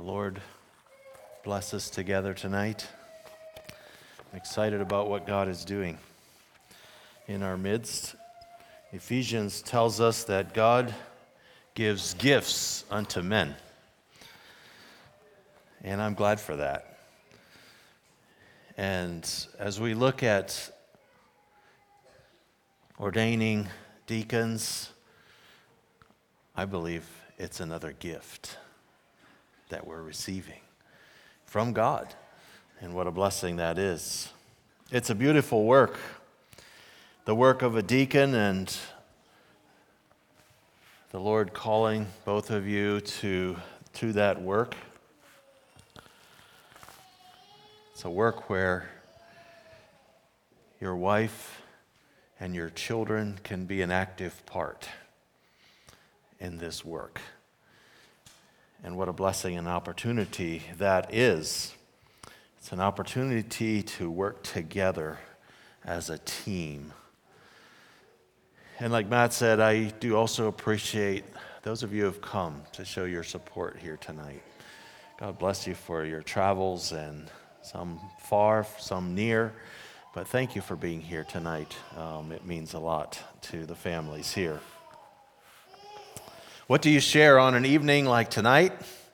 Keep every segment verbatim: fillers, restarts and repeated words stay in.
Lord bless us together tonight. I'm excited about what God is doing in our midst. Ephesians tells us that God gives gifts unto men, and I'm glad for that. And as we look at ordaining deacons, I believe it's another gift that we're receiving from God, and what a blessing that is. It's a beautiful work, the work of a deacon, and the Lord calling both of you to, to that work. It's a work where your wife and your children can be an active part in this work. And what a blessing and opportunity that is. It's an opportunity to work together as a team. And like Matt said, I do also appreciate those of you who have come to show your support here tonight. God bless you for your travels, and some far, some near. But thank you for being here tonight. Um, it means a lot to the families here. What do you share on an evening like tonight?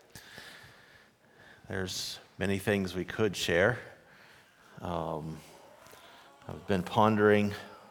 There's many things we could share. Um, I've been pondering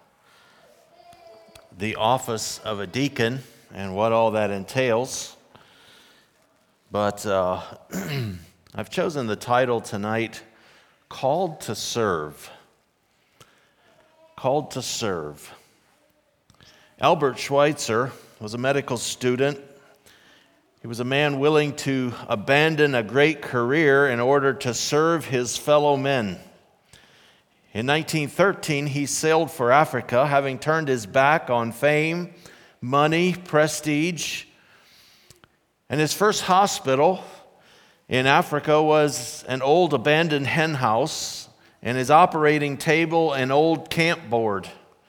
the office of a deacon and what all that entails. But uh, I've chosen the title tonight, Called to Serve. Called to Serve. Albert Schweitzer was a medical student. He was a man willing to abandon a great career in order to serve his fellow men. In nineteen thirteen, he sailed for Africa, having turned his back on fame, money, prestige. And his first hospital in Africa was an old abandoned hen house, and his operating table an old camp board.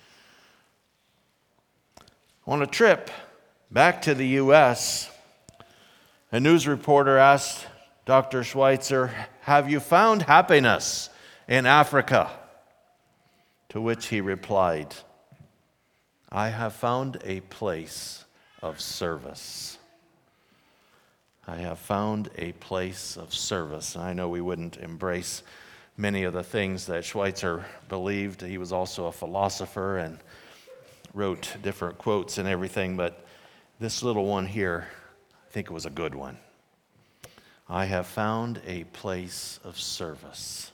On a trip back to the U S, a news reporter asked Doctor Schweitzer, "Have you found happiness in Africa?" To which he replied, "I have found a place of service." I have found a place of service. And I know we wouldn't embrace many of the things that Schweitzer believed. He was also a philosopher and wrote different quotes and everything, but this little one here, I think it was a good one. I have found a place of service.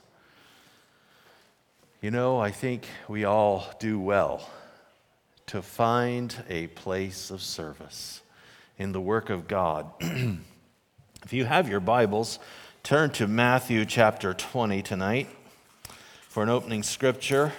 You know, I think we all do well to find a place of service in the work of God. If you have your Bibles, turn to Matthew chapter twenty tonight for an opening scripture.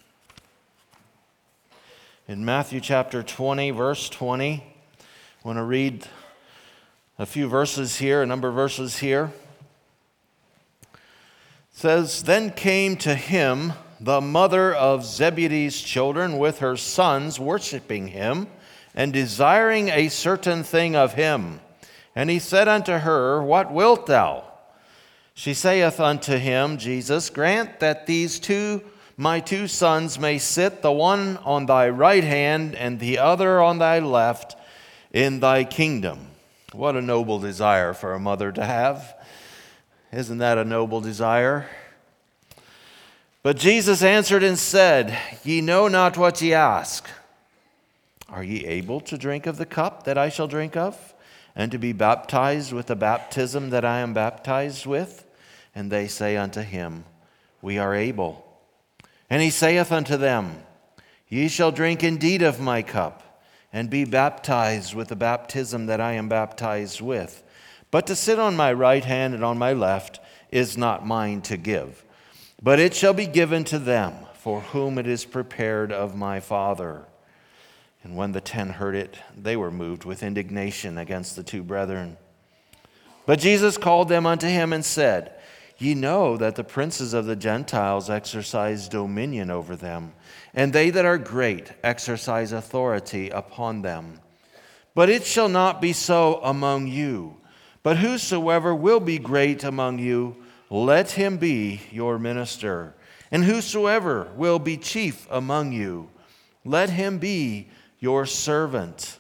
In Matthew chapter twenty, verse twenty, I want to read a few verses here, a number of verses here. It says, "Then came to him the mother of Zebedee's children with her sons, worshiping him, and desiring a certain thing of him. And he said unto her, What wilt thou? She saith unto him, Jesus, grant that these two my two sons may sit, the one on thy right hand and the other on thy left, in thy kingdom." What a noble desire for a mother to have. Isn't that a noble desire? But Jesus answered and said, Ye know not what ye ask. Are ye able to drink of the cup that I shall drink of, and to be baptized with the baptism that I am baptized with? And they say unto him, We are able. And he saith unto them, Ye shall drink indeed of my cup, and be baptized with the baptism that I am baptized with. But to sit on my right hand and on my left is not mine to give, but it shall be given to them for whom it is prepared of my Father. And when the ten heard it, they were moved with indignation against the two brethren. But Jesus called them unto him and said, Ye know that the princes of the Gentiles exercise dominion over them, and they that are great exercise authority upon them. But it shall not be so among you, But whosoever will be great among you, let him be your minister. And whosoever will be chief among you, let him be your servant.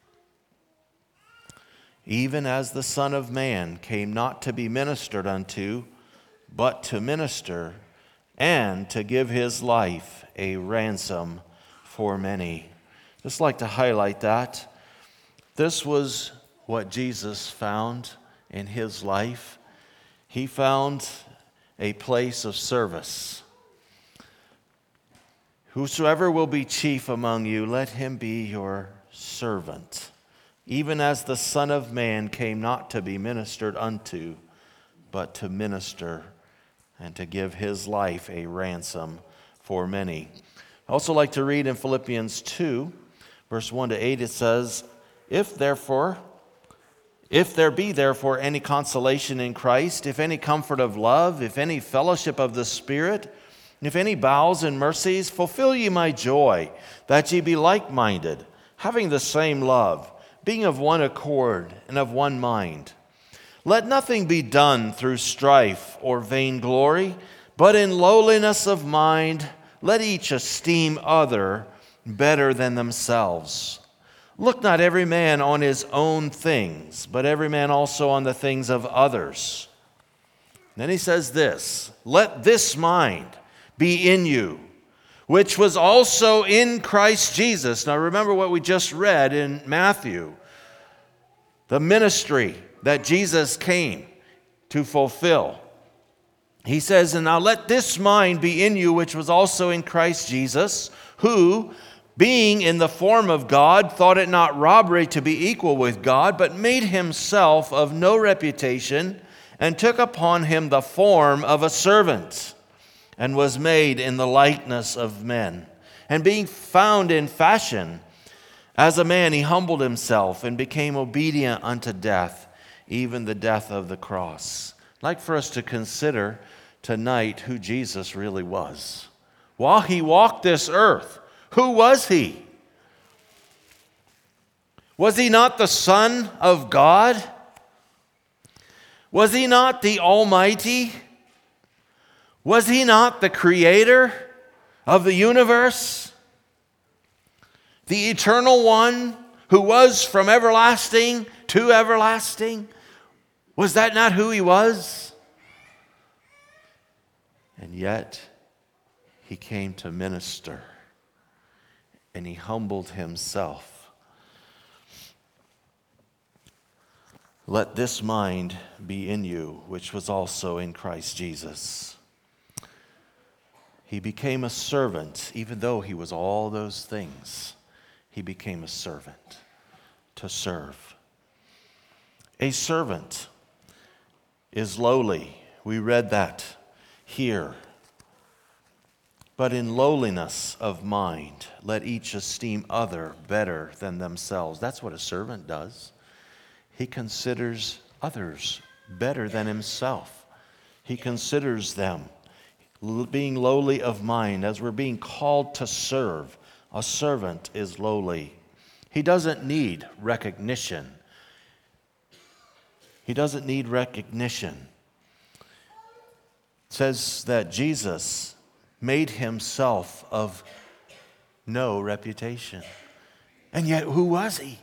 Even as the Son of Man came not to be ministered unto, but to minister, and to give his life a ransom for many. Just like to highlight that. This was what Jesus found in his life. He found a place of service. Whosoever will be chief among you, let him be your servant. Even as the Son of Man came not to be ministered unto, but to minister and to give his life a ransom for many. I also like to read in Philippians two, verse one to eight, it says, If therefore, if there be therefore any consolation in Christ, if any comfort of love, if any fellowship of the Spirit, if any bowels and mercies, fulfill ye my joy, that ye be like-minded, having the same love, being of one accord and of one mind. Let nothing be done through strife or vainglory, but in lowliness of mind, let each esteem other better than themselves. Look not every man on his own things, but every man also on the things of others. Then he says this, let this mind be in you, which was also in Christ Jesus. Now remember what we just read in Matthew, the ministry that Jesus came to fulfill. He says, and now let this mind be in you, which was also in Christ Jesus, who, being in the form of God, thought it not robbery to be equal with God, but made himself of no reputation, and took upon him the form of a servant, and was made in the likeness of men. And being found in fashion as a man, he humbled himself and became obedient unto death, even the death of the cross. I'd like for us to consider tonight who Jesus really was. While he walked this earth, who was he? Was he not the Son of God? Was he not the Almighty? Was he not the Creator of the universe? The Eternal One who was from everlasting to everlasting? Was that not who he was? And yet, he came to minister, and he humbled himself. Let this mind be in you, which was also in Christ Jesus. He became a servant, even though he was all those things. He became a servant to serve. A servant is lowly. We read that here. But in lowliness of mind, let each esteem other better than themselves. That's what a servant does. He considers others better than himself. He considers them being lowly of mind. As we're being called to serve, a servant is lowly. He doesn't need recognition. He doesn't need recognition. It says that Jesus made himself of no reputation. And yet, who was he?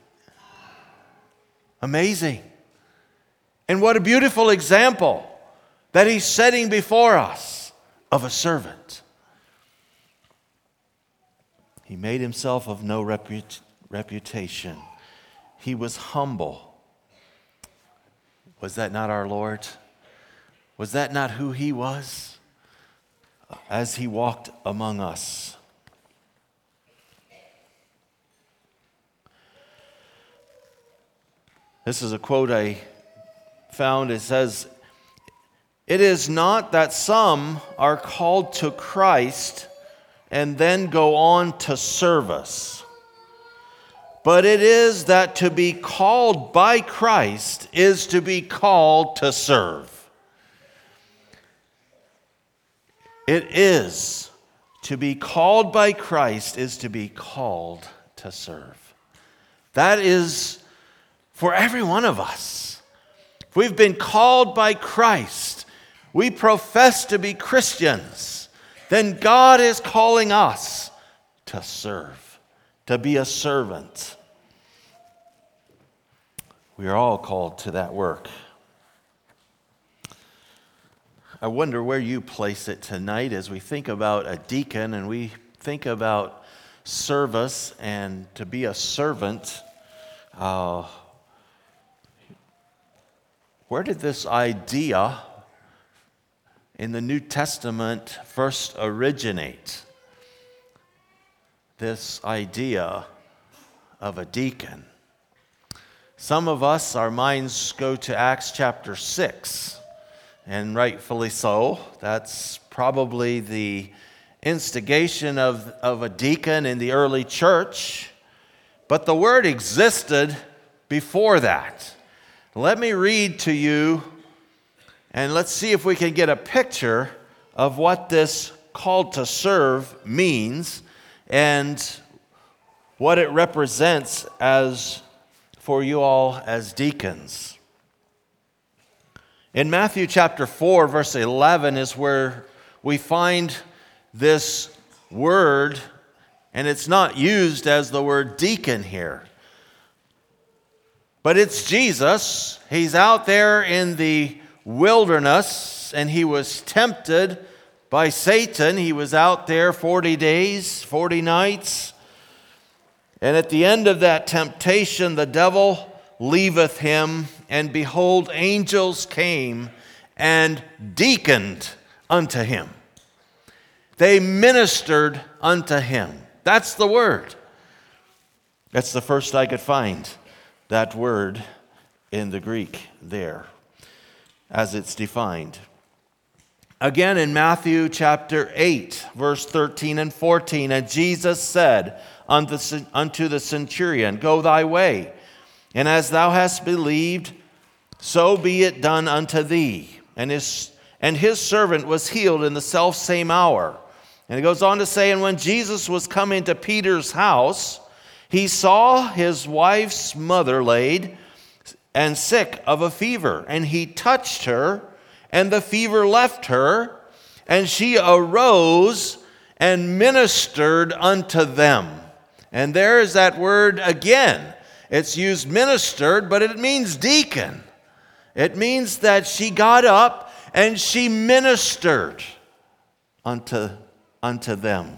Amazing. And what a beautiful example that he's setting before us of a servant. He made himself of no reput- reputation. He was humble. Was that not our Lord? Was that not who he was as he walked among us? This is a quote I found. It says, "It is not that some are called to Christ and then go on to service, but it is that to be called by Christ is to be called to serve." It is to be called by Christ is to be called to serve. That is for every one of us. if we've been called by Christ, we profess to be Christians, then God is calling us to serve, to be a servant. We are all called to that work. I wonder where you place it tonight as we think about a deacon and we think about service and to be a servant. Uh, where did this idea in the New Testament first originate? This idea of a deacon. Some of us, our minds go to Acts chapter six. And rightfully so. That's probably the instigation of, of a deacon in the early church. But the word existed before that. Let me read to you, and let's see if we can get a picture of what this called to serve means and what it represents as for you all as deacons. In Matthew chapter four, verse eleven is where we find this word, and it's not used as the word deacon here. But it's Jesus. He's out there in the wilderness, and he was tempted by Satan. He was out there forty days, forty nights. And at the end of that temptation, the devil leaveth him, and behold, angels came and deaconed unto him. They ministered unto him. That's the word. That's the first I could find, that word in the Greek there, as it's defined. Again in Matthew chapter eight, verse thirteen and fourteen, and Jesus said unto the centurion, Go thy way, and as thou hast believed, so be it done unto thee. And his, and his servant was healed in the selfsame hour. And it goes on to say, and when Jesus was come into Peter's house, he saw his wife's mother laid and sick of a fever. And he touched her, and the fever left her, and she arose and ministered unto them. And there is that word again. It's used ministered, but it means deacon. It means that she got up and she ministered unto, unto them.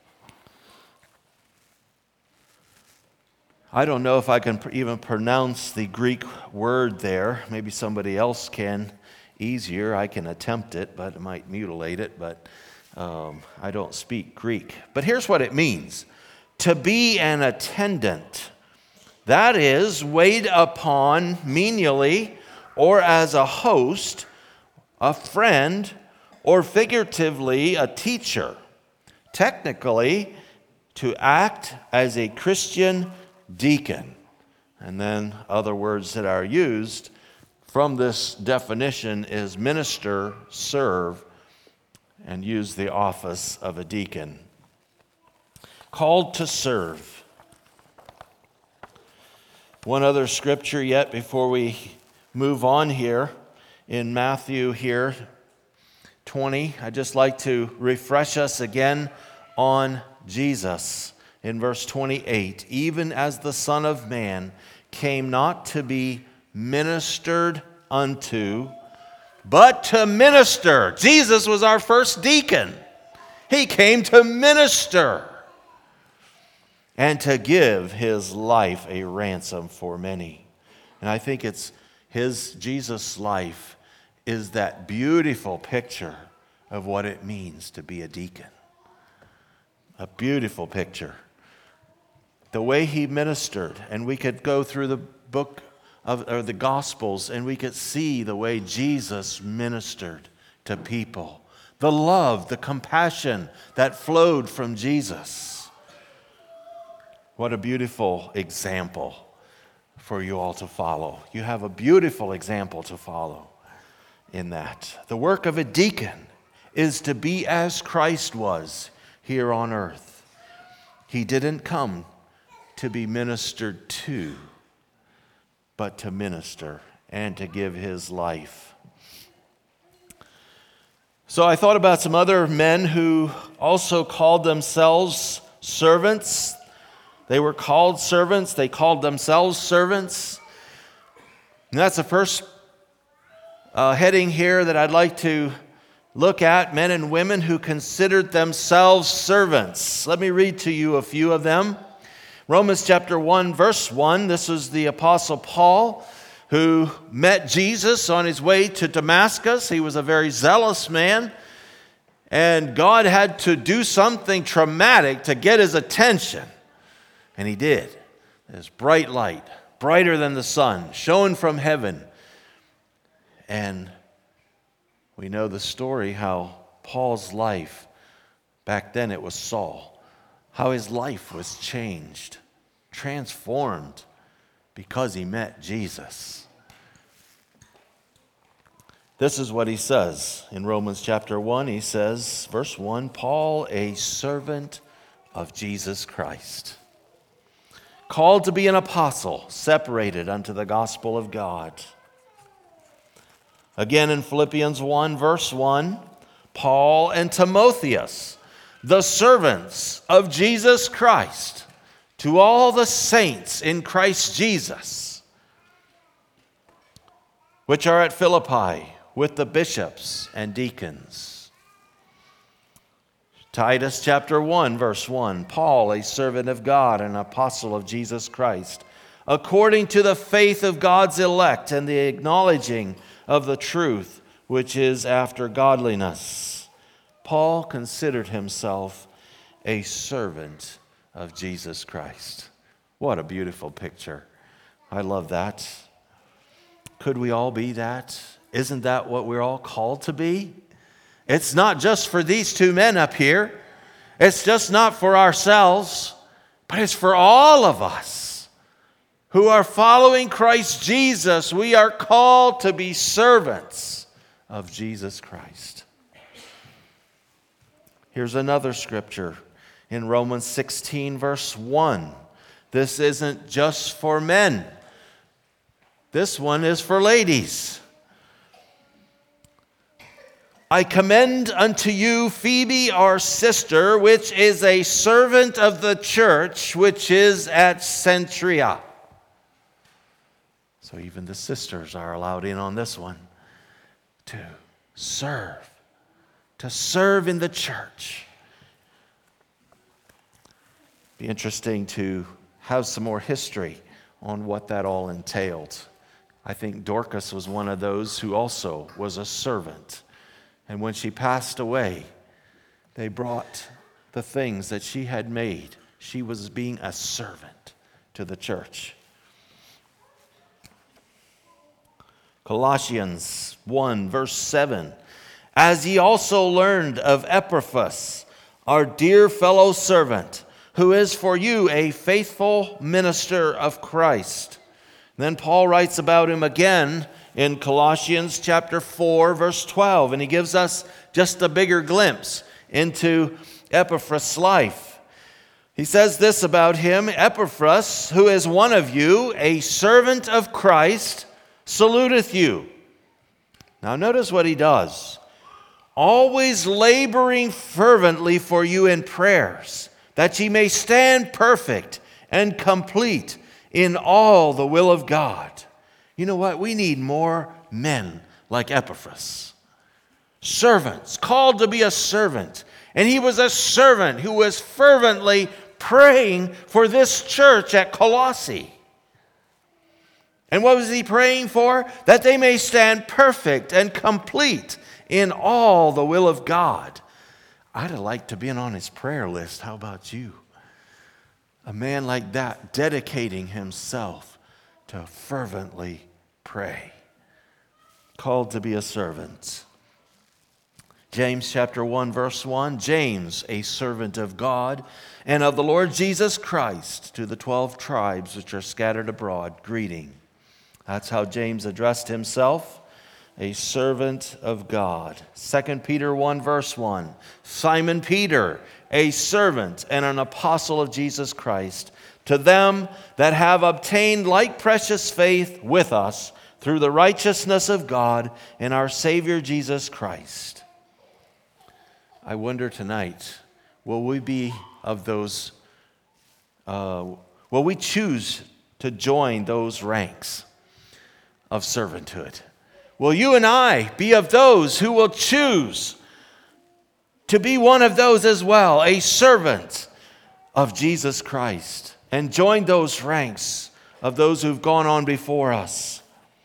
I don't know if I can even pronounce the Greek word there. Maybe somebody else can easier. I can attempt it, but I might mutilate it, but um, I don't speak Greek. But here's what it means. To be an attendant. That is, wait upon menially or as a host, a friend, or figuratively a teacher. Technically, to act as a Christian deacon. And then other words that are used from this definition is minister, serve, and use the office of a deacon. Called to serve. One other scripture yet before we move on here. In Matthew here, twenty, I'd just like to refresh us again on Jesus. In verse twenty-eight, even as the Son of Man came not to be ministered unto, but to minister. Jesus was our first deacon. He came to minister and to give his life a ransom for many. And I think it's his, Jesus' life is that beautiful picture of what it means to be a deacon. A beautiful picture. The way he ministered, and we could go through the book of or the Gospels, and we could see the way Jesus ministered to people. The love, the compassion that flowed from Jesus. What a beautiful example for you all to follow. You have a beautiful example to follow in that. The work of a deacon is to be as Christ was here on earth. He didn't come to be ministered to, but to minister and to give his life. So I thought about some other men who also called themselves servants. They were called servants. They called themselves servants. And that's the first uh, heading here that I'd like to look at, men and women who considered themselves servants. Let me read to you a few of them. Romans chapter one, verse one. This is the Apostle Paul, who met Jesus on his way to Damascus. He was a very zealous man, and God had to do something traumatic to get his attention. And he did. This bright light, brighter than the sun, shone from heaven. And we know the story how Paul's life, back then it was Saul, how his life was changed, transformed, because he met Jesus. This is what he says in Romans chapter one. He says, verse one, Paul, a servant of Jesus Christ, called to be an apostle, separated unto the gospel of God. Again in Philippians one, verse one, Paul and Timotheus, the servants of Jesus Christ, to all the saints in Christ Jesus, which are at Philippi, with the bishops and deacons. Titus chapter one, verse one, Paul, a servant of God and apostle of Jesus Christ, according to the faith of God's elect and the acknowledging of the truth which is after godliness. Paul considered himself a servant of Jesus Christ. What a beautiful picture. I love that. Could we all be that? Isn't that what we're all called to be? It's not just for these two men up here. It's just not for ourselves, but it's for all of us who are following Christ Jesus. We are called to be servants of Jesus Christ. Here's another scripture in Romans sixteen, verse one. This isn't just for men. This one is for ladies. I commend unto you Phoebe, our sister, which is a servant of the church, which is at Cenchrea. So even the sisters are allowed in on this one. To serve. To serve in the church. Be interesting to have some more history on what that all entailed. I think Dorcas was one of those who also was a servant. And when she passed away, they brought the things that she had made. She was being a servant to the church. Colossians one, verse seven. As ye also learned of Epaphras, our dear fellow servant, who is for you a faithful minister of Christ. Then Paul writes about him again in Colossians chapter four, verse twelve, and he gives us just a bigger glimpse into Epaphras' life. He says this about him, Epaphras, who is one of you, a servant of Christ, saluteth you. Now notice what he does. Always laboring fervently for you in prayers, that ye may stand perfect and complete in all the will of God. You know what? We need more men like Epaphras. Servants, called to be a servant. And he was a servant who was fervently praying for this church at Colossae. And what was he praying for? That they may stand perfect and complete in all the will of God. I'd have liked to be on his prayer list. How about you? A man like that dedicating himself to fervently pray. Called to be a servant. James chapter one, verse one. James, a servant of God and of the Lord Jesus Christ, to the twelve tribes which are scattered abroad, greeting. That's how James addressed himself. A servant of God. Second Peter one, verse one. Simon Peter, a servant and an apostle of Jesus Christ, to them that have obtained like precious faith with us through the righteousness of God and our Savior Jesus Christ. I wonder tonight, will we be of those, uh, will we choose to join those ranks of servanthood? Will you and I be of those who will choose to be one of those as well, a servant of Jesus Christ, and join those ranks of those who've gone on before us?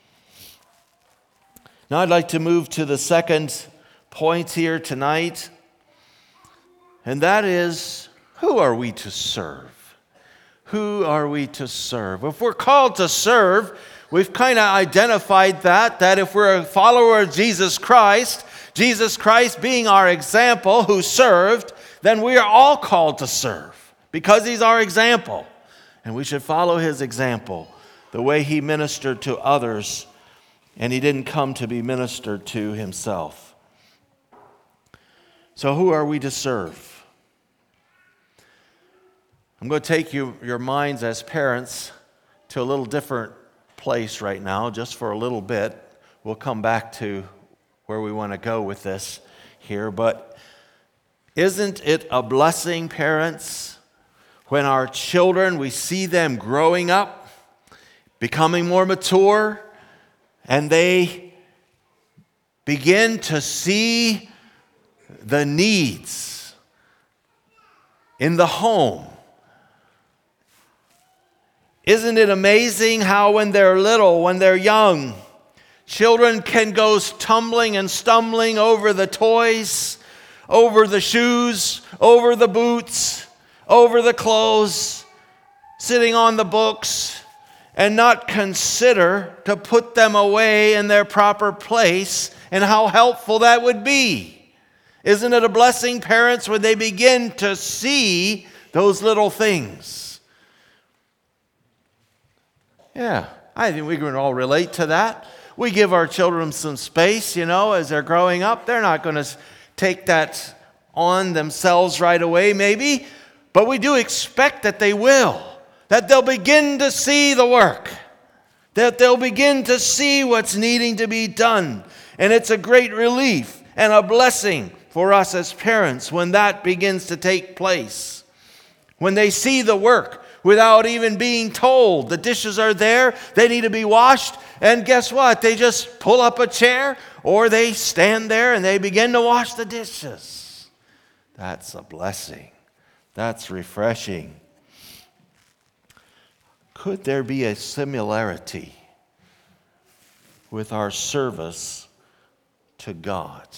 Now I'd like to move to the second point here tonight, and that is, who are we to serve? Who are we to serve? If we're called to serve, we've kind of identified that, that if we're a follower of Jesus Christ, Jesus Christ being our example who served, then we are all called to serve because he's our example. And we should follow his example, the way he ministered to others, and he didn't come to be ministered to himself. So who are we to serve? I'm going to take you, your minds as parents to a little different place right now, just for a little bit. We'll come back to where we want to go with this here. But isn't it a blessing, parents, when our children, we see them growing up, becoming more mature, and they begin to see the needs in the home? Isn't it amazing how when they're little, when they're young, children can go tumbling and stumbling over the toys, over the shoes, over the boots, over the clothes, sitting on the books, and not consider to put them away in their proper place, and how helpful that would be. Isn't it a blessing, parents, when they begin to see those little things? Yeah, I think we can all relate to that. We give our children some space, you know, as they're growing up. They're not going to take that on themselves right away, maybe, but we do expect that they will, that they'll begin to see the work, that they'll begin to see what's needing to be done. And it's a great relief and a blessing for us as parents when that begins to take place. When they see the work without even being told. The dishes are there, they need to be washed, and guess what? They just pull up a chair or they stand there and they begin to wash the dishes. That's a blessing. That's refreshing. Could there be a similarity with our service to God?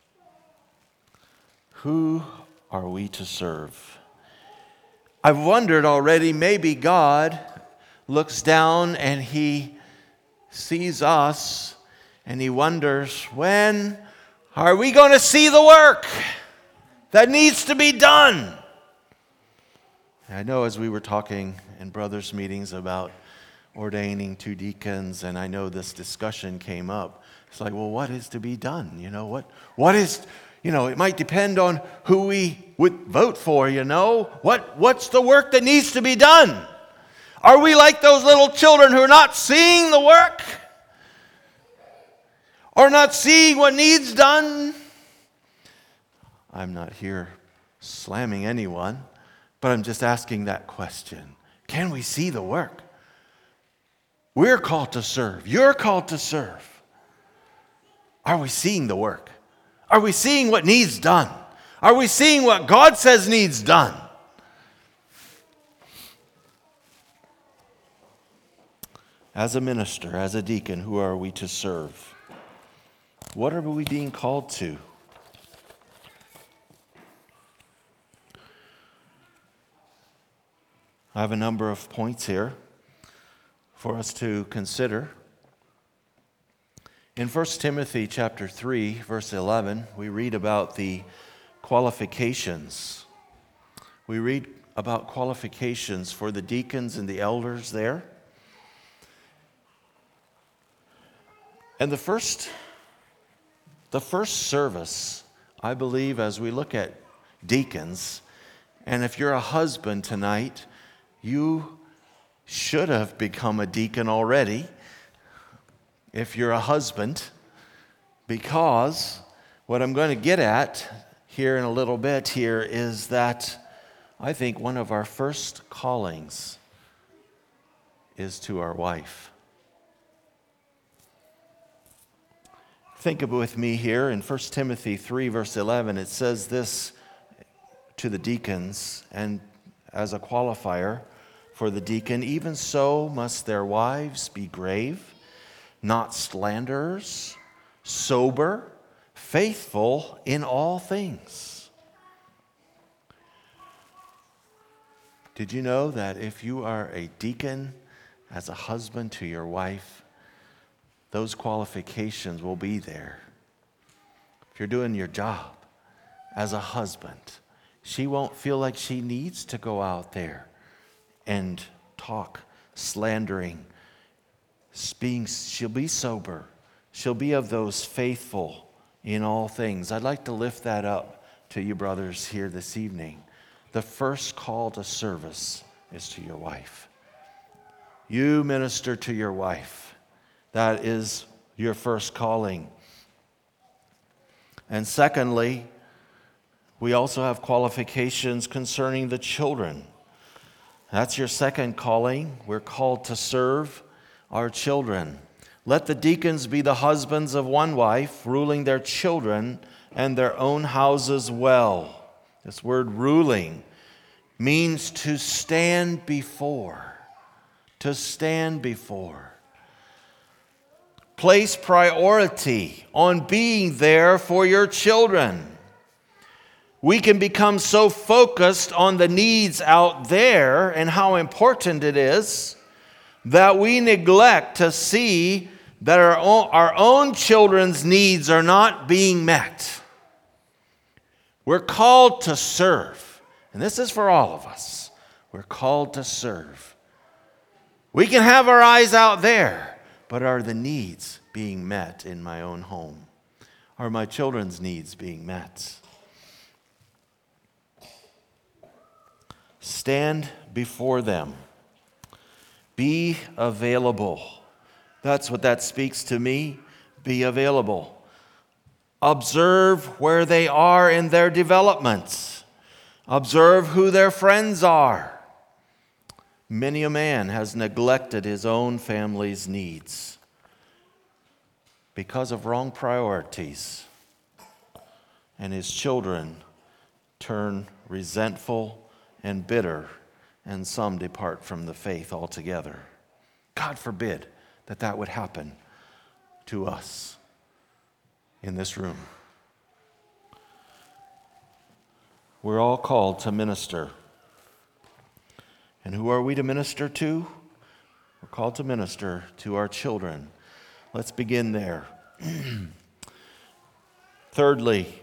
Who are we to serve? I've wondered already, maybe God looks down and he sees us and he wonders, when are we going to see the work that needs to be done? And I know as we were talking in brothers' meetings about ordaining two deacons, and I know this discussion came up, it's like, well, what is to be done? You know, what what is... You know, it might depend on who we would vote for, you know. What, what's the work that needs to be done? Are we like those little children who are not seeing the work? Or not seeing what needs done? I'm not here slamming anyone, but I'm just asking that question. Can we see the work? We're called to serve. You're called to serve. Are we seeing the work? Are we seeing what needs done? Are we seeing what God says needs done? As a minister, as a deacon, who are we to serve? What are we being called to? I have a number of points here for us to consider. In First Timothy chapter three, verse eleven, we read about the qualifications. We read about qualifications for the deacons and the elders there. And the first, the first service, I believe, as we look at deacons, and if you're a husband tonight, you should have become a deacon already. if you're a husband, because what I'm going to get at here in a little bit here is that I think one of our first callings is to our wife. Think with me here in First Timothy three, verse eleven. It says this to the deacons, and as a qualifier for the deacon, even so must their wives be grave, not slanderers, sober, faithful in all things. Did you know that if you are a deacon as a husband to your wife, those qualifications will be there? If you're doing your job as a husband, she won't feel like she needs to go out there and talk, slandering. Being, she'll be sober. She'll be of those faithful in all things. I'd like to lift that up to you brothers here this evening. The first call to service is to your wife. You minister to your wife. That is your first calling. And secondly, we also have qualifications concerning the children. That's your second calling. We're called to serve our children. Let the deacons be the husbands of one wife, ruling their children and their own houses well. This word ruling means to stand before. To stand before. Place priority on being there for your children. We can become so focused on the needs out there and how important it is that we neglect to see that our own, our own children's needs are not being met. We're called to serve, and this is for all of us. We're called to serve. We can have our eyes out there. But are the needs being met in my own home? Are my children's needs being met? Stand before them. Be available. That's what that speaks to me. Be available. Observe where they are in their development. Observe who their friends are. Many a man has neglected his own family's needs because of wrong priorities, and his children turn resentful and bitter, and some depart from the faith altogether. God forbid that that would happen to us in this room. We're all called to minister. And who are we to minister to? We're called to minister to our children. Let's begin there. Thirdly,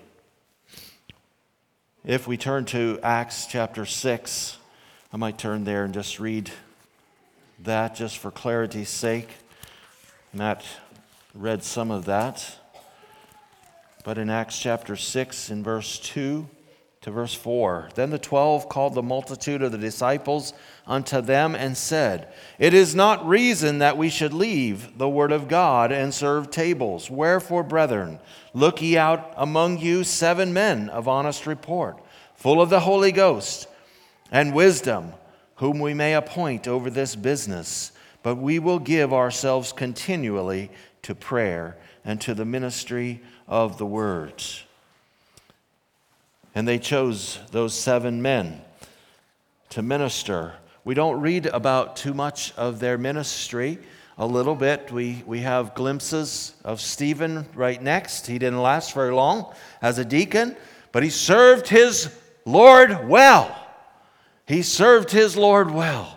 if we turn to Acts chapter six, I might turn there and just read that just for clarity's sake. Matt read some of that. But in Acts chapter six, in verse two to verse four, then the twelve called the multitude of the disciples unto them and said, It is not reason that we should leave the word of God and serve tables. Wherefore, brethren, look ye out among you seven men of honest report, full of the Holy Ghost and wisdom, whom we may appoint over this business. But we will give ourselves continually to prayer and to the ministry of the word. And they chose those seven men to minister. We don't read about too much of their ministry. A little bit. We, we have glimpses of Stephen right next. He didn't last very long as a deacon, but he served his Lord well. He served his Lord well.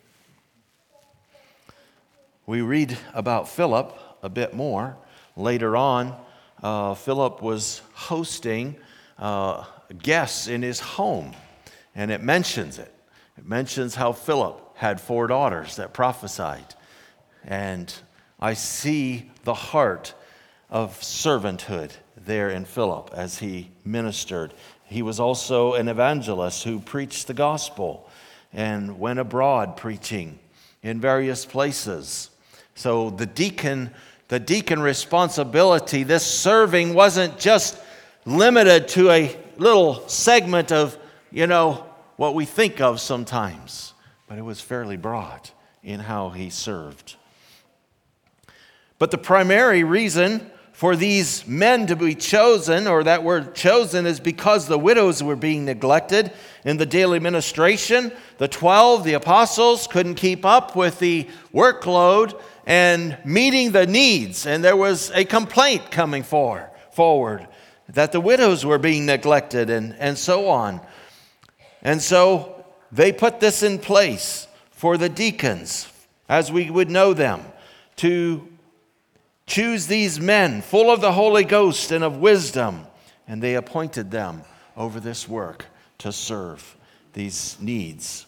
We read about Philip a bit more. Later on, uh, Philip was hosting uh, guests in his home, and it mentions it. It mentions how Philip had four daughters that prophesied. And I see the heart of servanthood there in Philip as he ministered. He was also an evangelist who preached the gospel and went abroad preaching in various places. So the deacon the deacon responsibility, this serving wasn't just limited to a little segment of, you know, what we think of sometimes, but it was fairly broad in how he served. But the primary reason for these men to be chosen, or that word chosen, is because the widows were being neglected in the daily ministration. The twelve, the apostles, couldn't keep up with the workload and meeting the needs. And there was a complaint coming for, forward that the widows were being neglected and, and so on. And so they put this in place for the deacons, as we would know them, to choose these men full of the Holy Ghost and of wisdom. And they appointed them over this work to serve these needs.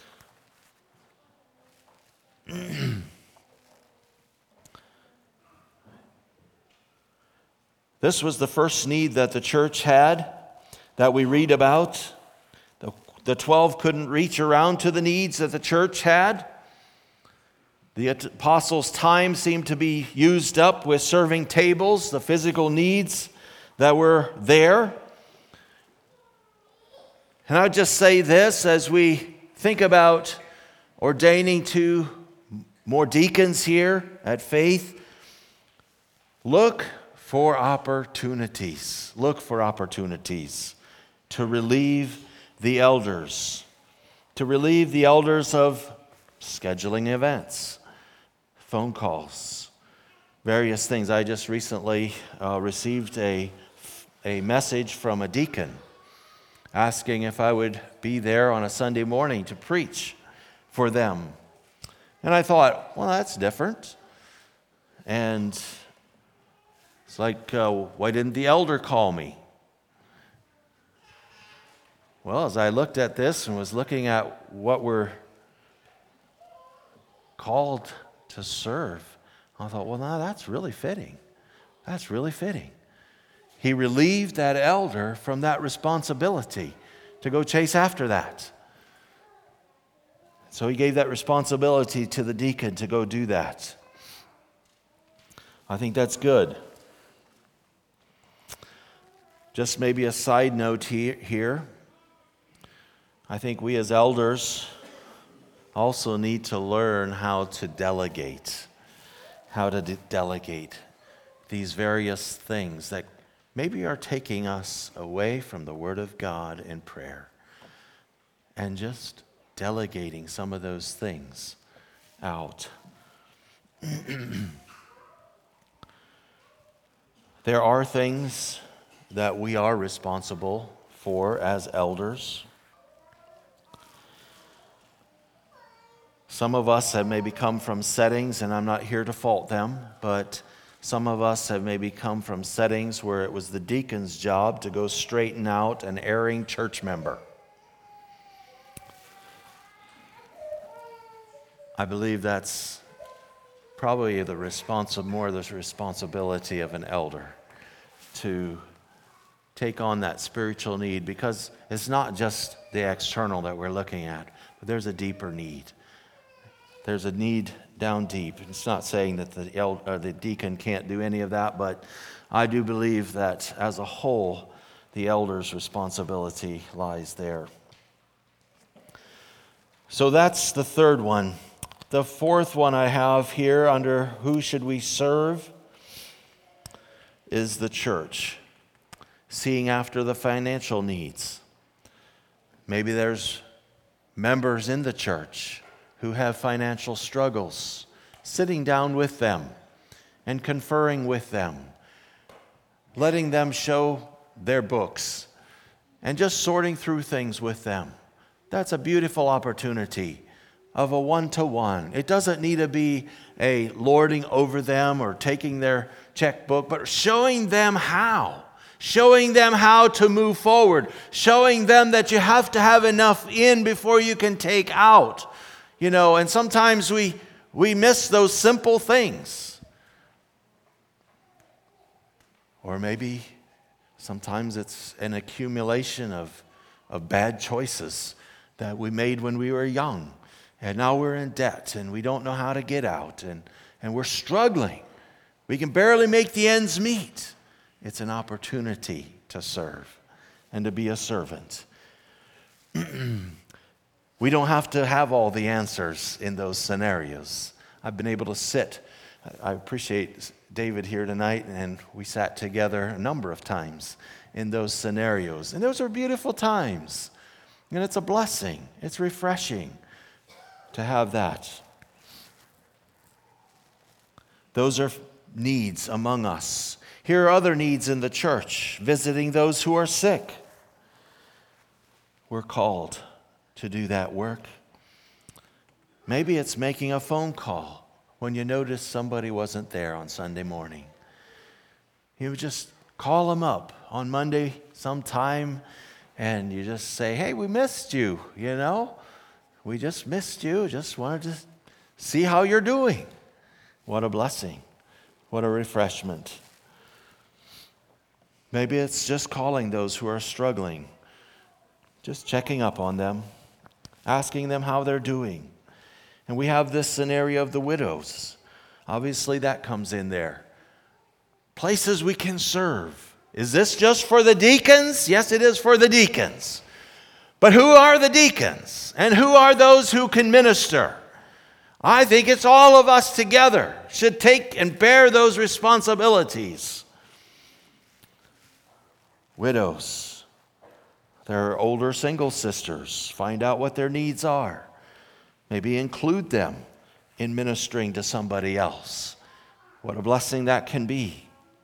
This was the first need that the church had that we read about. The, the twelve couldn't reach around to the needs that the church had. The apostles' time seemed to be used up with serving tables, the physical needs that were there. And I would just say this as we think about ordaining two more deacons here at Faith. Look for opportunities. Look for opportunities to relieve the elders. To relieve the elders of scheduling events, phone calls, various things. I just recently uh, received a, a message from a deacon asking if I would be there on a Sunday morning to preach for them. And I thought, well, that's different. And it's like, uh, why didn't the elder call me? Well, as I looked at this and was looking at what we're called to serve, I thought, well, now that's really fitting. That's really fitting. He relieved that elder from that responsibility to go chase after that. So he gave that responsibility to the deacon to go do that. I think that's good. Just maybe a side note here. I think we as elders also need to learn how to delegate, how to de- delegate these various things that maybe are taking us away from the Word of God in prayer, and just delegating some of those things out. There are things that we are responsible for as elders. Some of us have maybe come from settings, and I'm not here to fault them, but some of us have maybe come from settings where it was the deacon's job to go straighten out an erring church member. I believe that's probably the responsi- more the responsibility of an elder to take on that spiritual need, because it's not just the external that we're looking at, but there's a deeper need. There's a need down deep. It's not saying that the, el- or the deacon can't do any of that, but I do believe that as a whole, the elder's responsibility lies there. So that's the third one. The fourth one I have here under who should we serve is the church, seeing after the financial needs. Maybe there's members in the church who have financial struggles, sitting down with them and conferring with them, letting them show their books and just sorting through things with them. That's a beautiful opportunity of a one-to-one. It doesn't need to be a lording over them or taking their checkbook, but showing them how. Showing them how to move forward. Showing them that you have to have enough in before you can take out. You know, and sometimes we, we miss those simple things. Or maybe sometimes it's an accumulation of, of bad choices that we made when we were young. And now we're in debt and we don't know how to get out. And, and we're struggling We can barely make the ends meet. It's an opportunity to serve and to be a servant. We don't have to have all the answers in those scenarios. I've been able to sit. I appreciate David here tonight, and we sat together a number of times in those scenarios. And those are beautiful times. And it's a blessing. It's refreshing to have that. Those are needs among us. Here are other needs in the church, visiting those who are sick. We're called to do that work. Maybe it's making a phone call when you notice somebody wasn't there on Sunday morning. You would just call them up on Monday sometime, and you just say, hey, we missed you, you know. We just missed you. Just wanted to see how you're doing. What a blessing. What a refreshment. Maybe it's just calling those who are struggling, just checking up on them, asking them how they're doing. And we have this scenario of the widows. Obviously, that comes in there. Places we can serve. Is this just for the deacons? Yes, it is for the deacons. But who are the deacons? And who are those who can minister? I think it's all of us together should take and bear those responsibilities. Widows. There are older single sisters. Find out what their needs are. Maybe include them in ministering to somebody else. What a blessing that can be.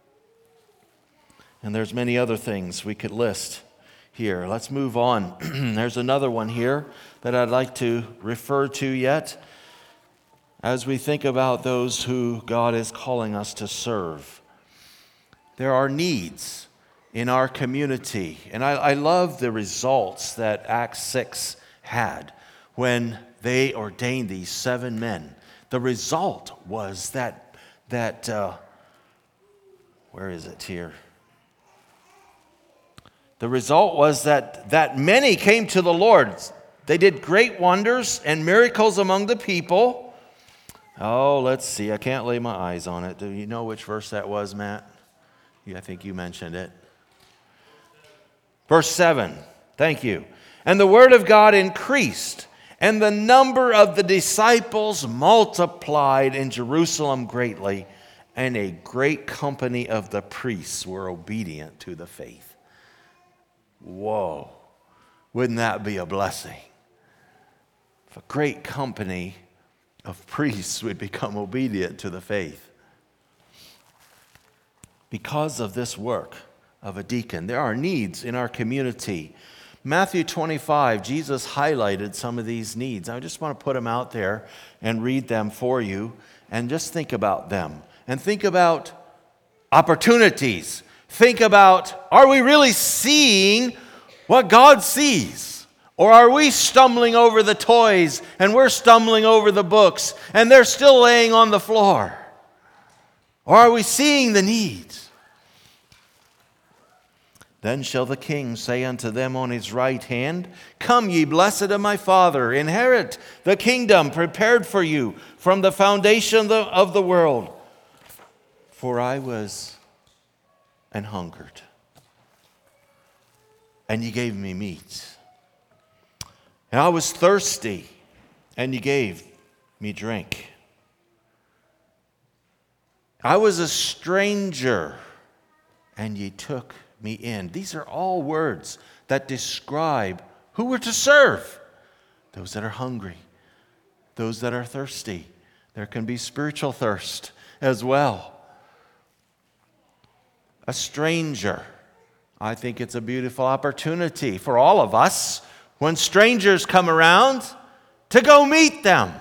And there's many other things we could list here. Let's move on. There's another one here that I'd like to refer to yet as we think about those who God is calling us to serve. There are needs in our community. And I, I love the results that Acts six had when they ordained these seven men. The result was that, that uh, where is it here? The result was that, that many came to the Lord. They did great wonders and miracles among the people. Oh, let's see. I can't lay my eyes on it. Do you know which verse that was, Matt? Yeah, I think you mentioned it. Verse seven. Thank you. And the word of God increased, and the number of the disciples multiplied in Jerusalem greatly, and a great company of the priests were obedient to the faith. Whoa. Wouldn't that be a blessing? If a great company of priests would become obedient to the faith. Because of this work of a deacon, there are needs in our community. Matthew twenty-five, Jesus highlighted some of these needs. I just want to put them out there and read them for you and just think about them. And think about opportunities. Think about, are we really seeing what God sees? Or are we stumbling over the toys and we're stumbling over the books and they're still laying on the floor? Or are we seeing the needs? Then shall the king say unto them on his right hand, Come, ye blessed of my Father, inherit the kingdom prepared for you from the foundation of the world. For I was and hungered, and ye gave me meat. And I was thirsty, and ye gave me drink. I was a stranger, and ye took me in. These are all words that describe who we're to serve. Those that are hungry, those that are thirsty. There can be spiritual thirst as well. A stranger. I think it's a beautiful opportunity for all of us when strangers come around to go meet them.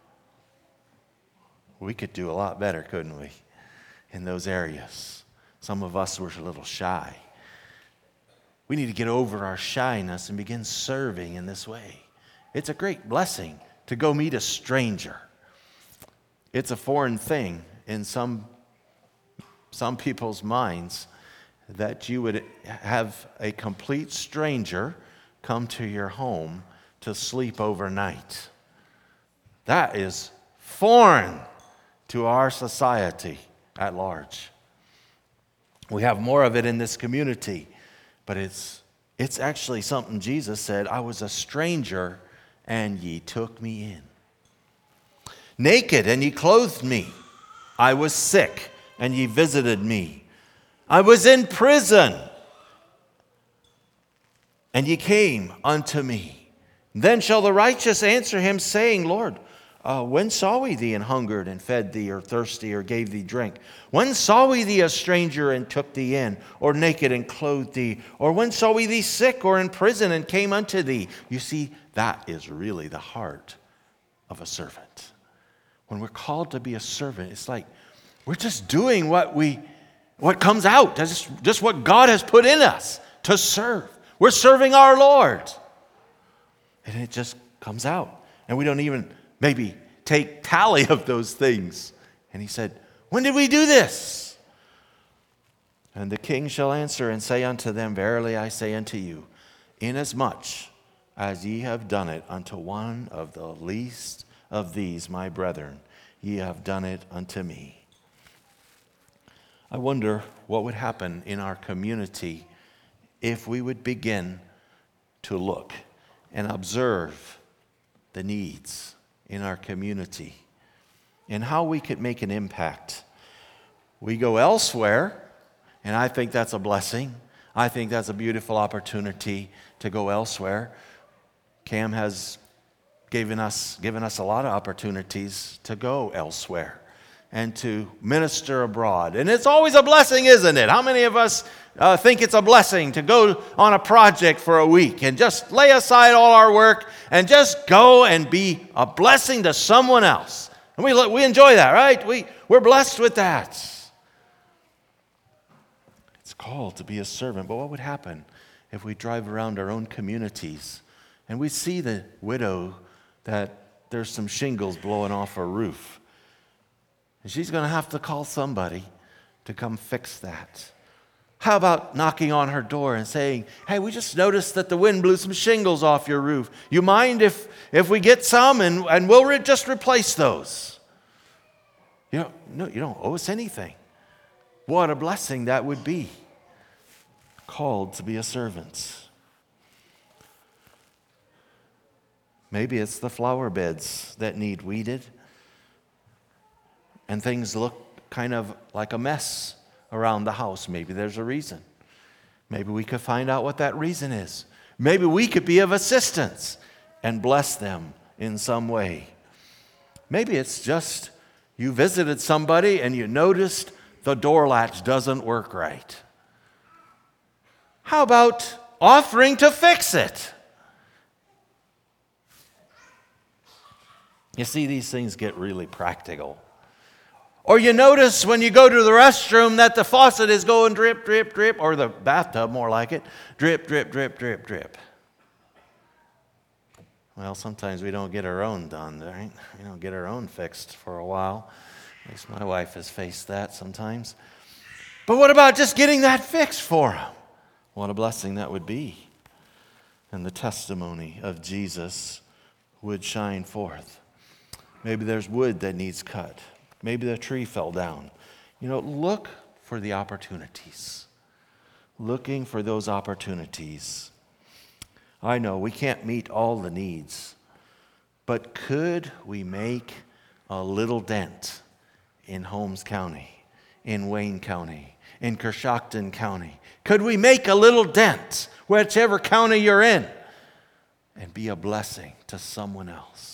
We could do a lot better, couldn't we, in those areas? Some of us were a little shy. We need to get over our shyness and begin serving in this way. It's a great blessing to go meet a stranger. It's a foreign thing in some some people's minds that you would have a complete stranger come to your home to sleep overnight. That is foreign to our society at large. We have more of it in this community, but it's it's actually something Jesus said, I was a stranger and ye took me in. Naked and ye clothed me. I was sick and ye visited me. I was in prison and ye came unto me. Then shall the righteous answer him, saying, Lord, uh, when saw we thee and hungered and fed thee, or thirsty or gave thee drink? When saw we thee a stranger and took thee in, or naked and clothed thee? Or when saw we thee sick or in prison and came unto thee? You see, that is really the heart of a servant. When we're called to be a servant, it's like we're just doing what we, what comes out. That's just, just what God has put in us to serve. We're serving our Lord. And it just comes out. And we don't even maybe take tally of those things. And he said, when did we do this? And the king shall answer and say unto them, verily I say unto you, inasmuch as ye have done it unto one of the least of these my brethren, ye have done it unto me. I wonder what would happen in our community if we would begin to look and observe the needs in our community and how we could make an impact. We go elsewhere, and I think that's a blessing. I think that's a beautiful opportunity to go elsewhere. Cam has given us, given us a lot of opportunities to go elsewhere and to minister abroad. And it's always a blessing, isn't it? How many of us uh, think it's a blessing to go on a project for a week and just lay aside all our work and just go and be a blessing to someone else? And we, we enjoy that, right? We, we're blessed with that. It's called to be a servant. But what would happen if we drive around our own communities and we see the widow that there's some shingles blowing off her roof? And she's going to have to call somebody to come fix that. How about knocking on her door and saying, hey, we just noticed that the wind blew some shingles off your roof. You mind if, if we get some and, and we'll re- just replace those? You don't, no, you don't owe us anything. What a blessing that would be. Called to be a servant. Maybe it's the flower beds that need weeded. And things look kind of like a mess around the house. Maybe there's a reason. Maybe we could find out what that reason is. Maybe we could be of assistance and bless them in some way. Maybe it's just you visited somebody and you noticed the door latch doesn't work right. How about offering to fix it? You see, these things get really practical. Or you notice when you go to the restroom that the faucet is going drip, drip, drip, or the bathtub, more like it, drip, drip, drip, drip, drip. Well, sometimes we don't get our own done, right? We don't get our own fixed for a while. At least my wife has faced that sometimes. But what about just getting that fixed for them? What a blessing that would be. And the testimony of Jesus would shine forth. Maybe there's wood that needs cut. Maybe the tree fell down. You know, look for the opportunities. Looking for those opportunities. I know we can't meet all the needs, but could we make a little dent in Holmes County, in Wayne County, in Coshocton County? Could we make a little dent, whichever county you're in, and be a blessing to someone else?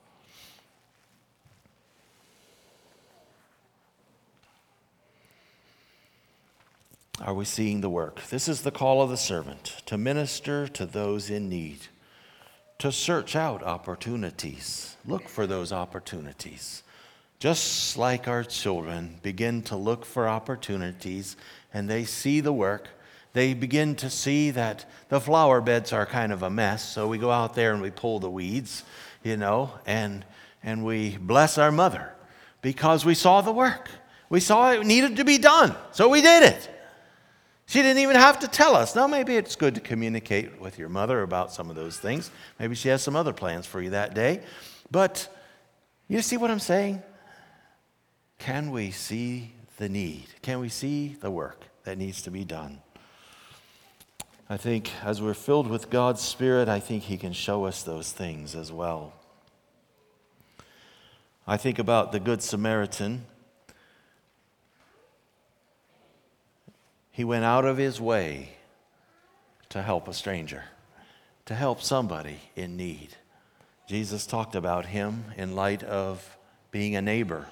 Are we seeing the work? This is the call of the servant, to minister to those in need, to search out opportunities, look for those opportunities. Just like our children begin to look for opportunities and they see the work, they begin to see that the flower beds are kind of a mess, so we go out there and we pull the weeds, you know, and, and we bless our mother because we saw the work. We saw it needed to be done, so we did it. She didn't even have to tell us. Now, maybe it's good to communicate with your mother about some of those things. Maybe she has some other plans for you that day. But you see what I'm saying? Can we see the need? Can we see the work that needs to be done? I think as we're filled with God's Spirit, I think He can show us those things as well. I think about the Good Samaritan. He went out of his way to help a stranger, to help somebody in need. Jesus talked about him in light of being a neighbor.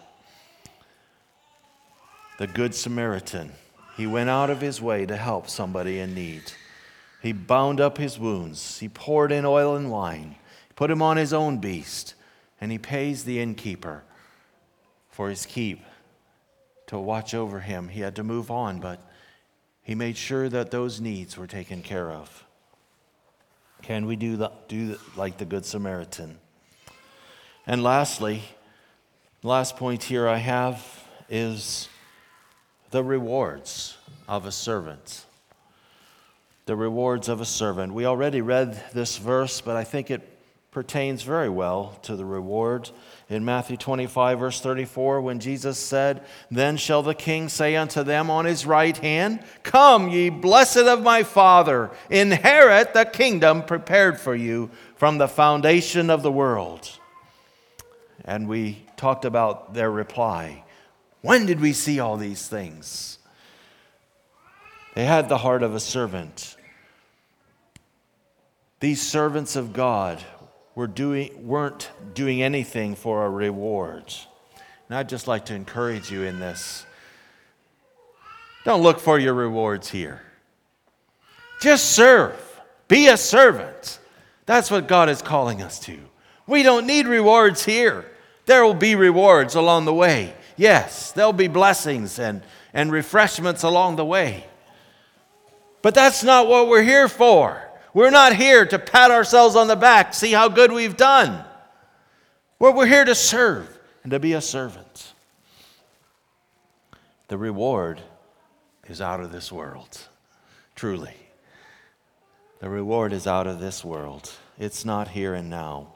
The Good Samaritan, he went out of his way to help somebody in need. He bound up his wounds. He poured in oil and wine. He put him on his own beast. And he pays the innkeeper for his keep to watch over him. He had to move on, but he made sure that those needs were taken care of. Can we do, the, do the, like the Good Samaritan? And lastly, last point here I have is the rewards of a servant. The rewards of a servant. We already read this verse, but I think it pertains very well to the reward. In Matthew twenty-five, verse thirty-four, when Jesus said, "Then shall the king say unto them on his right hand, Come, ye blessed of my Father, inherit the kingdom prepared for you from the foundation of the world." And we talked about their reply. When did we see all these things? They had the heart of a servant. These servants of God were doing, weren't doing anything for a reward. And I'd just like to encourage you in this. Don't look for your rewards here. Just serve. Be a servant. That's what God is calling us to. We don't need rewards here. There will be rewards along the way. Yes, there'll be blessings and, and refreshments along the way. But that's not what we're here for. We're not here to pat ourselves on the back, see how good we've done. Well, we're here to serve and to be a servant. The reward is out of this world, truly. The reward is out of this world. It's not here and now.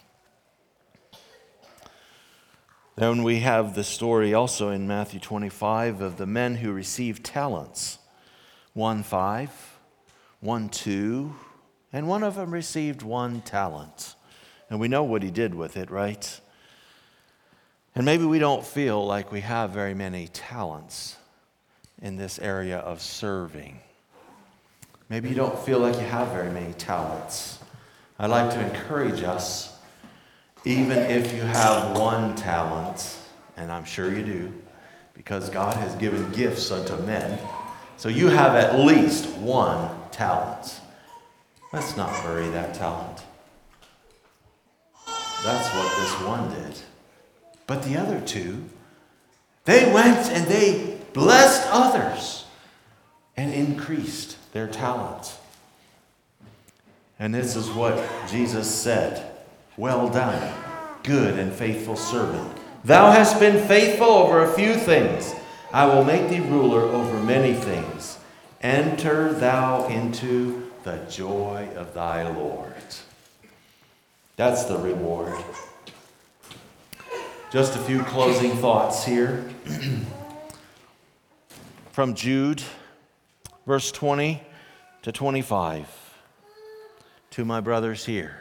Then we have the story also in Matthew twenty-five of the men who received talents. One five, one two, and one of them received one talent. And we know what he did with it, right? And maybe we don't feel like we have very many talents in this area of serving. Maybe you don't feel like you have very many talents. I'd like to encourage us, even if you have one talent, and I'm sure you do, because God has given gifts unto men, so you have at least one talent. Let's not bury that talent. That's what this one did. But the other two, they went and they blessed others and increased their talent. And this is what Jesus said. Well done, good and faithful servant. Thou hast been faithful over a few things. I will make thee ruler over many things. Enter thou into the joy of thy Lord. That's the reward. Just a few closing thoughts here. From Jude, verse twenty to twenty-five. To my brothers here.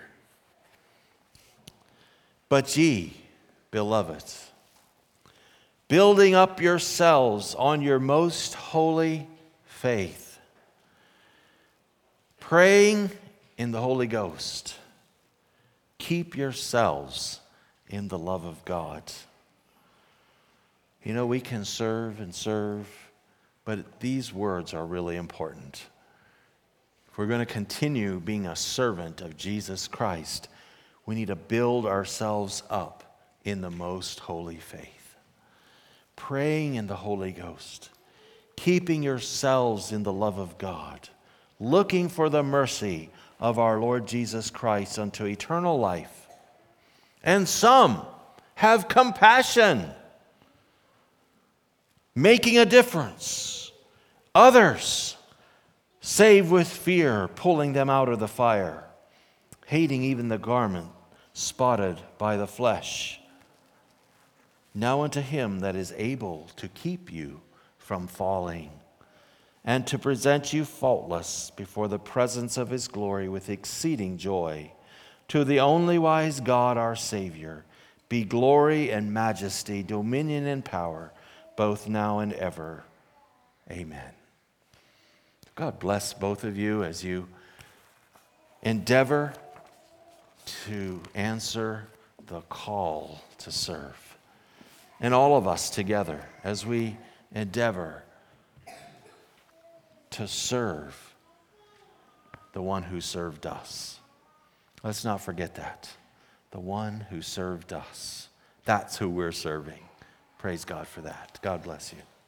But ye, beloved, building up yourselves on your most holy faith, praying in the Holy Ghost, keep yourselves in the love of God. You know, we can serve and serve, but these words are really important. If we're going to continue being a servant of Jesus Christ, we need to build ourselves up in the most holy faith. Praying in the Holy Ghost, keeping yourselves in the love of God, looking for the mercy of our Lord Jesus Christ unto eternal life. And some have compassion, making a difference. Others save with fear, pulling them out of the fire, hating even the garment spotted by the flesh. Now unto him that is able to keep you from falling, and to present you faultless before the presence of his glory with exceeding joy, to the only wise God our Savior, be glory and majesty, dominion and power, both now and ever. Amen. God bless both of you as you endeavor to answer the call to serve. And all of us together as we endeavor to serve the one who served us. Let's not forget that. The one who served us. That's who we're serving. Praise God for that. God bless you.